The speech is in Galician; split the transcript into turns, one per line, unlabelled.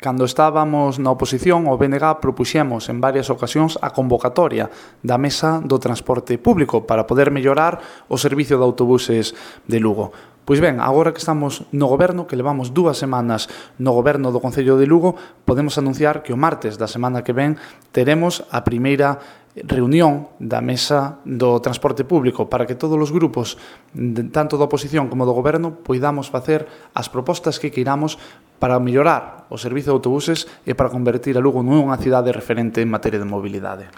Cando estábamos na oposición, o BNG propuxemos en varias ocasións a convocatoria da Mesa do Transporte Público para poder mellorar o servicio de autobuses de Lugo. Pois ben, agora que estamos no goberno, que levamos 2 semanas no goberno do Concello de Lugo, podemos anunciar que o martes da semana que ven teremos a primeira reunión da Mesa do Transporte Público para que todos os grupos, tanto da oposición como do goberno, poidamos facer as propostas que queiramos para mellorar o servicio de autobuses e para convertir a Lugo nunha cidade referente en materia de mobilidade.